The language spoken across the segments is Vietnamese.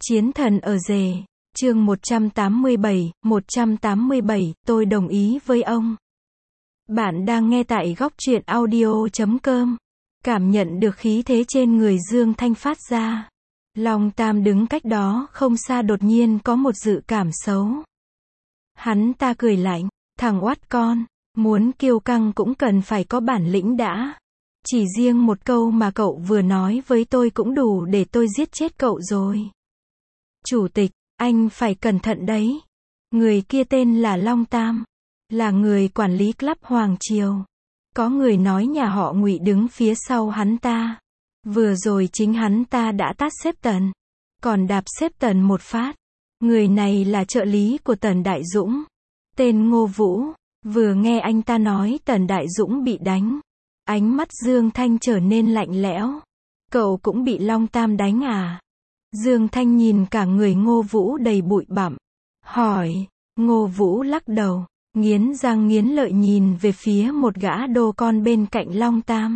Chiến thần ở rể, chương 187, tôi đồng ý với ông. Bạn đang nghe tại góc truyện audio.com. Cảm nhận được khí thế trên người Dương Thanh phát ra. Long Tam đứng cách đó không xa đột nhiên có một dự cảm xấu. Hắn ta cười lạnh, thằng oát con, muốn kiêu căng cũng cần phải có bản lĩnh đã. Chỉ riêng một câu mà cậu vừa nói với tôi cũng đủ để tôi giết chết cậu rồi. Chủ tịch, anh phải cẩn thận đấy. Người kia tên là Long Tam, là người quản lý club Hoàng Triều. Có người nói nhà họ Ngụy đứng phía sau hắn ta. Vừa rồi chính hắn ta đã tát sếp Tần, còn đạp sếp Tần một phát. Người này là trợ lý của Tần Đại Dũng, tên Ngô Vũ. Vừa nghe anh ta nói Tần Đại Dũng bị đánh, ánh mắt Dương Thanh trở nên lạnh lẽo. Cậu cũng bị Long Tam đánh à? Dương Thanh nhìn cả người Ngô Vũ đầy bụi bặm, hỏi. Ngô Vũ lắc đầu, nghiến răng nghiến lợi nhìn về phía một gã đô con bên cạnh Long Tam.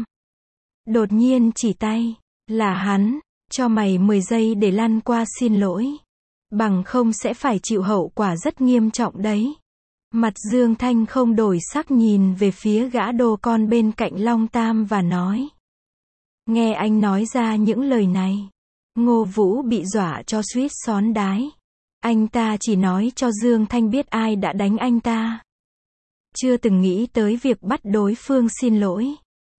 Đột nhiên chỉ tay, là hắn, cho mày 10 giây để lăn qua xin lỗi. Bằng không sẽ phải chịu hậu quả rất nghiêm trọng đấy. Mặt Dương Thanh không đổi sắc nhìn về phía gã đô con bên cạnh Long Tam và nói. Nghe anh nói ra những lời này, Ngô Vũ bị dọa cho suýt xón đái. Anh ta chỉ nói cho Dương Thanh biết ai đã đánh anh ta. Chưa từng nghĩ tới việc bắt đối phương xin lỗi.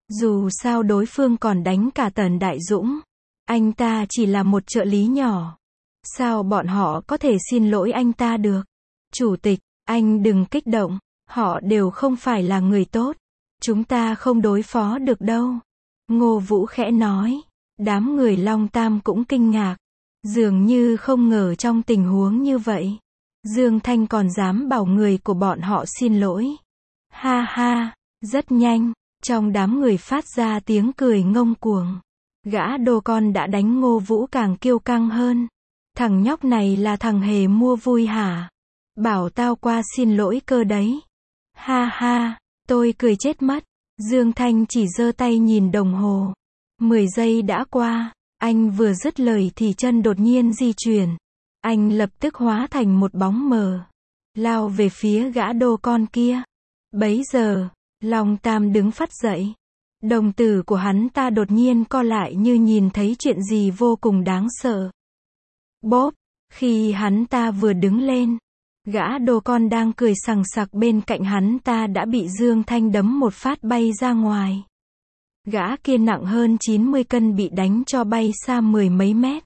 Dù sao đối phương còn đánh cả Tần Đại Dũng. Anh ta chỉ là một trợ lý nhỏ. Sao bọn họ có thể xin lỗi anh ta được? Chủ tịch, anh đừng kích động. Họ đều không phải là người tốt. Chúng ta không đối phó được đâu. Ngô Vũ khẽ nói. Đám người Long Tam cũng kinh ngạc. Dường như không ngờ trong tình huống như vậy, Dương Thanh còn dám bảo người của bọn họ xin lỗi. Ha ha, rất nhanh, trong đám người phát ra tiếng cười ngông cuồng. Gã đô con đã đánh Ngô Vũ càng kiêu căng hơn. Thằng nhóc này là thằng hề mua vui hả? Bảo tao qua xin lỗi cơ đấy. Ha ha, tôi cười chết mất. Dương Thanh chỉ giơ tay nhìn đồng hồ. 10 giây đã qua. Anh vừa dứt lời thì chân đột nhiên di chuyển. Anh lập tức hóa thành một bóng mờ, lao về phía gã đô con kia. Bấy giờ, Long Tam đứng phắt dậy. Đồng tử của hắn ta đột nhiên co lại như nhìn thấy chuyện gì vô cùng đáng sợ. Bốp, khi hắn ta vừa đứng lên, gã đô con đang cười sằng sặc bên cạnh hắn ta đã bị Dương Thanh đấm một phát bay ra ngoài. Gã kia nặng hơn 90 cân bị đánh cho bay xa 10 mấy mét.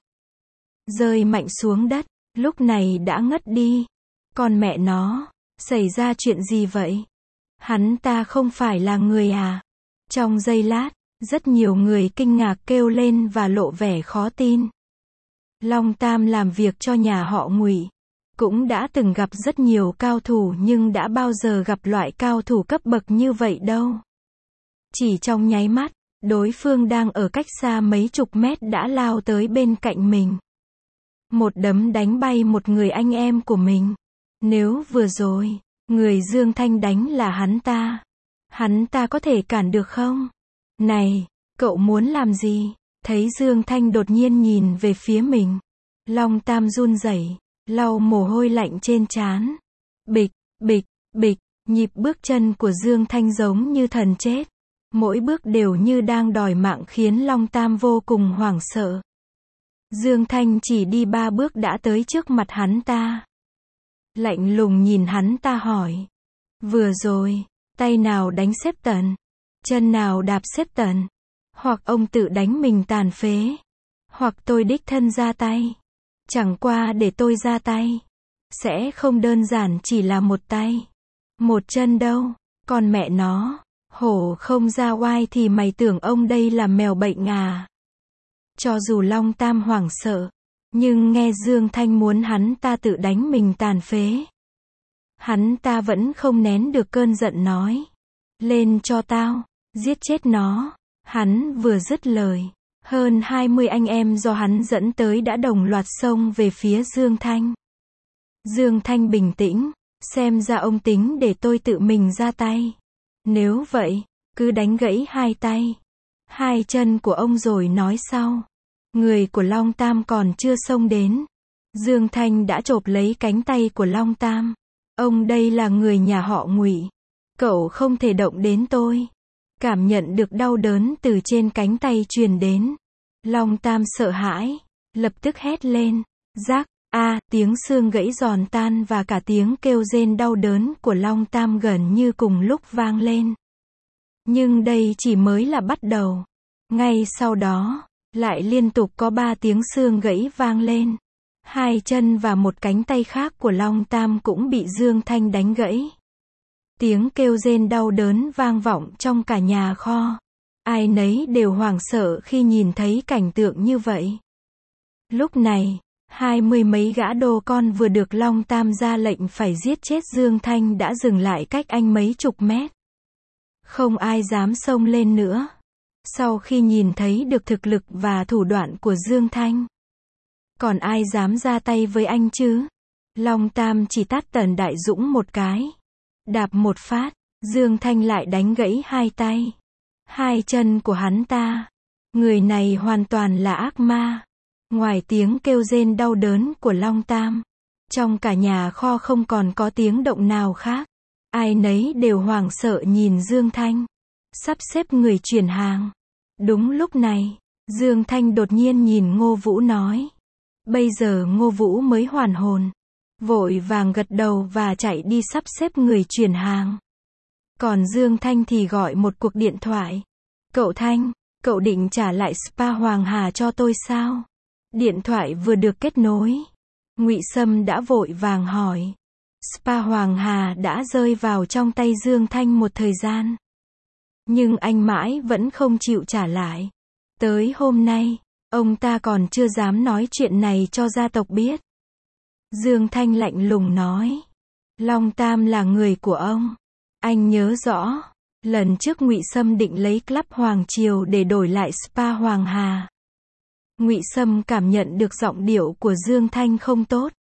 Rơi mạnh xuống đất, lúc này đã ngất đi. Con mẹ nó, xảy ra chuyện gì vậy? Hắn ta không phải là người à? Trong giây lát, rất nhiều người kinh ngạc kêu lên và lộ vẻ khó tin. Long Tam làm việc cho nhà họ Ngụy, cũng đã từng gặp rất nhiều cao thủ nhưng đã bao giờ gặp loại cao thủ cấp bậc như vậy đâu. Chỉ trong nháy mắt, đối phương đang ở cách xa mấy chục mét đã lao tới bên cạnh mình. Một đấm đánh bay một người anh em của mình. Nếu vừa rồi, người Dương Thanh đánh là hắn ta có thể cản được không? Này, cậu muốn làm gì? Thấy Dương Thanh đột nhiên nhìn về phía mình. Long Tam run rẩy, lau mồ hôi lạnh trên trán. Bịch, bịch, bịch, nhịp bước chân của Dương Thanh giống như thần chết. Mỗi bước đều như đang đòi mạng khiến Long Tam vô cùng hoảng sợ. Dương Thanh chỉ đi 3 bước đã tới trước mặt hắn ta. Lạnh lùng nhìn hắn ta hỏi. Vừa rồi, tay nào đánh sếp Tần? Chân nào đạp sếp Tần? Hoặc ông tự đánh mình tàn phế? Hoặc tôi đích thân ra tay? Chẳng qua để tôi ra tay, sẽ không đơn giản chỉ là một tay, một chân đâu. Con mẹ nó, hổ không ra oai thì mày tưởng ông đây là mèo bệnh à? Cho dù Long Tam hoảng sợ, nhưng nghe Dương Thanh muốn hắn ta tự đánh mình tàn phế, hắn ta vẫn không nén được cơn giận nói. Lên cho tao, giết chết nó. Hắn vừa dứt lời, hơn 20 anh em do hắn dẫn tới đã đồng loạt xông về phía Dương Thanh. Dương Thanh bình tĩnh, xem ra ông tính để tôi tự mình ra tay. Nếu vậy, cứ đánh gãy 2 tay, 2 chân của ông rồi nói sau. Người của Long Tam còn chưa xông đến, Dương Thanh đã chộp lấy cánh tay của Long Tam. Ông đây là người nhà họ Ngụy. Cậu không thể động đến tôi. Cảm nhận được đau đớn từ trên cánh tay truyền đến. Long Tam sợ hãi, lập tức hét lên. Rác, tiếng xương gãy giòn tan và cả tiếng kêu rên đau đớn của Long Tam gần như cùng lúc vang lên. Nhưng đây chỉ mới là bắt đầu. Ngay sau đó, lại liên tục có 3 tiếng xương gãy vang lên. 2 chân và một cánh tay khác của Long Tam cũng bị Dương Thanh đánh gãy. Tiếng kêu rên đau đớn vang vọng trong cả nhà kho. Ai nấy đều hoảng sợ khi nhìn thấy cảnh tượng như vậy. Lúc này, 20 mấy gã đô con vừa được Long Tam ra lệnh phải giết chết Dương Thanh đã dừng lại cách anh mấy chục mét. Không ai dám xông lên nữa. Sau khi nhìn thấy được thực lực và thủ đoạn của Dương Thanh, còn ai dám ra tay với anh chứ? Long Tam chỉ tát Tần Đại Dũng một cái. Đạp một phát, Dương Thanh lại đánh gãy 2 tay, 2 chân của hắn ta. Người này hoàn toàn là ác ma. Ngoài tiếng kêu rên đau đớn của Long Tam, trong cả nhà kho không còn có tiếng động nào khác. Ai nấy đều hoảng sợ nhìn Dương Thanh. Sắp xếp người chuyển hàng. Đúng lúc này, Dương Thanh đột nhiên nhìn Ngô Vũ nói. Bây giờ Ngô Vũ mới hoàn hồn. Vội vàng gật đầu và chạy đi sắp xếp người chuyển hàng. Còn Dương Thanh thì gọi một cuộc điện thoại. Cậu Thanh, cậu định trả lại Spa Hoàng Hà cho tôi sao? Điện thoại vừa được kết nối. Ngụy Sâm đã vội vàng hỏi. Spa Hoàng Hà đã rơi vào trong tay Dương Thanh một thời gian. Nhưng anh mãi vẫn không chịu trả lại. Tới hôm nay, ông ta còn chưa dám nói chuyện này cho gia tộc biết. Dương Thanh lạnh lùng nói. Long Tam là người của ông. Anh nhớ rõ. Lần trước Ngụy Sâm định lấy Club Hoàng Triều để đổi lại Spa Hoàng Hà. Ngụy Sâm cảm nhận được giọng điệu của Dương Thanh không tốt.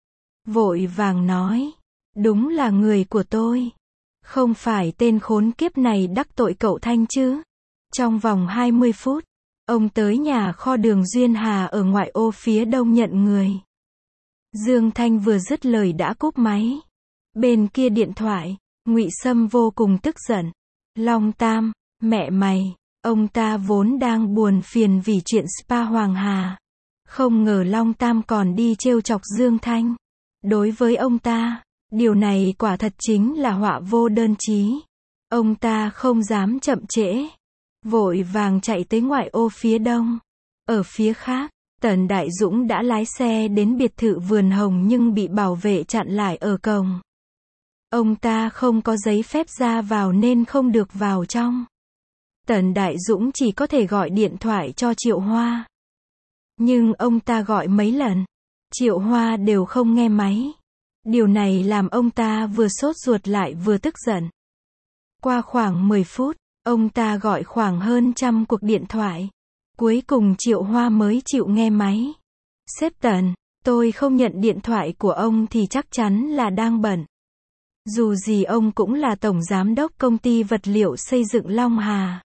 Vội vàng nói. Đúng là người của tôi. Không phải tên khốn kiếp này đắc tội cậu Thanh chứ. Trong vòng 20 phút, ông tới nhà kho đường Duyên Hà ở ngoại ô phía đông nhận người. Dương Thanh vừa dứt lời đã cúp máy. Bên kia điện thoại, Ngụy Sâm vô cùng tức giận. Long Tam, mẹ mày, ông ta vốn đang buồn phiền vì chuyện Spa Hoàng Hà. Không ngờ Long Tam còn đi trêu chọc Dương Thanh. Đối với ông ta, điều này quả thật chính là họa vô đơn chí. Ông ta không dám chậm trễ. Vội vàng chạy tới ngoại ô phía đông. Ở phía khác, Tần Đại Dũng đã lái xe đến biệt thự Vườn Hồng nhưng bị bảo vệ chặn lại ở cổng. Ông ta không có giấy phép ra vào nên không được vào trong. Tần Đại Dũng chỉ có thể gọi điện thoại cho Triệu Hoa. Nhưng ông ta gọi mấy lần, Triệu Hoa đều không nghe máy. Điều này làm ông ta vừa sốt ruột lại vừa tức giận. Qua khoảng 10 phút, ông ta gọi khoảng hơn 100 cuộc điện thoại. Cuối cùng Triệu Hoa mới chịu nghe máy. Sếp Tần, tôi không nhận điện thoại của ông thì chắc chắn là đang bận. Dù gì ông cũng là tổng giám đốc công ty vật liệu xây dựng Long Hà.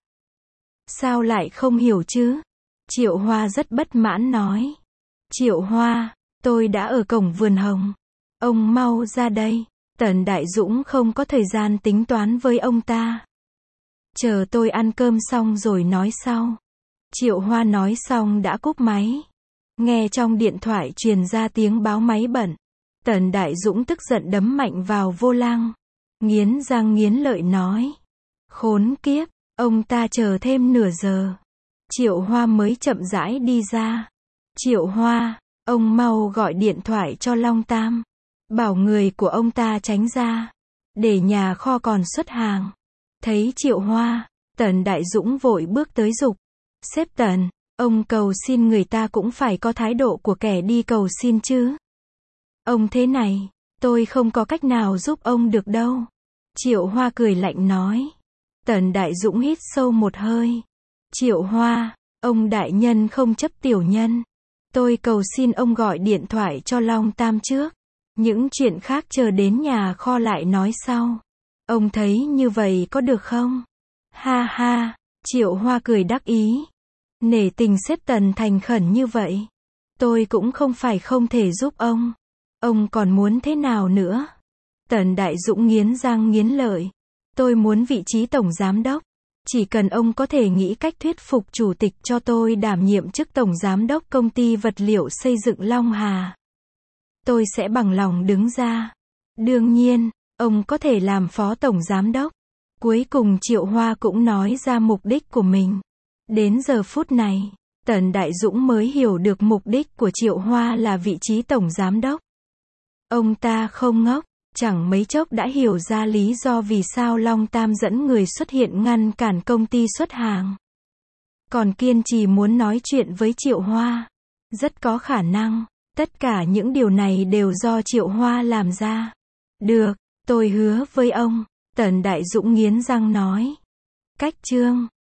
Sao lại không hiểu chứ? Triệu Hoa rất bất mãn nói. Triệu Hoa, tôi đã ở cổng Vườn Hồng. Ông mau ra đây. Tần Đại Dũng không có thời gian tính toán với ông ta. Chờ tôi ăn cơm xong rồi nói sau. Triệu Hoa nói xong đã cúp máy. Nghe trong điện thoại truyền ra tiếng báo máy bận. Tần Đại Dũng tức giận đấm mạnh vào vô lăng. Nghiến răng nghiến lợi nói. Khốn kiếp, ông ta chờ thêm nửa giờ. Triệu Hoa mới chậm rãi đi ra. Triệu Hoa, ông mau gọi điện thoại cho Long Tam. Bảo người của ông ta tránh ra. Để nhà kho còn xuất hàng. Thấy Triệu Hoa, Tần Đại Dũng vội bước tới giục. Sếp Tần, ông cầu xin người ta cũng phải có thái độ của kẻ đi cầu xin chứ. Ông thế này, tôi không có cách nào giúp ông được đâu. Triệu Hoa cười lạnh nói. Tần Đại Dũng hít sâu một hơi. Triệu Hoa, ông đại nhân không chấp tiểu nhân. Tôi cầu xin ông gọi điện thoại cho Long Tam trước. Những chuyện khác chờ đến nhà kho lại nói sau. Ông thấy như vậy có được không? Ha ha, Triệu Hoa cười đắc ý. Nể tình sếp Tần thành khẩn như vậy. Tôi cũng không phải không thể giúp ông. Ông còn muốn thế nào nữa? Tần Đại Dũng nghiến răng nghiến lợi. Tôi muốn vị trí tổng giám đốc. Chỉ cần ông có thể nghĩ cách thuyết phục chủ tịch cho tôi đảm nhiệm chức tổng giám đốc công ty vật liệu xây dựng Long Hà, tôi sẽ bằng lòng đứng ra. Đương nhiên, ông có thể làm phó tổng giám đốc. Cuối cùng Triệu Hoa cũng nói ra mục đích của mình. Đến giờ phút này, Tần Đại Dũng mới hiểu được mục đích của Triệu Hoa là vị trí tổng giám đốc. Ông ta không ngốc, chẳng mấy chốc đã hiểu ra lý do vì sao Long Tam dẫn người xuất hiện ngăn cản công ty xuất hàng. Còn kiên trì muốn nói chuyện với Triệu Hoa. Rất có khả năng, tất cả những điều này đều do Triệu Hoa làm ra. Được, tôi hứa với ông, Tần Đại Dũng nghiến răng nói. Cách chương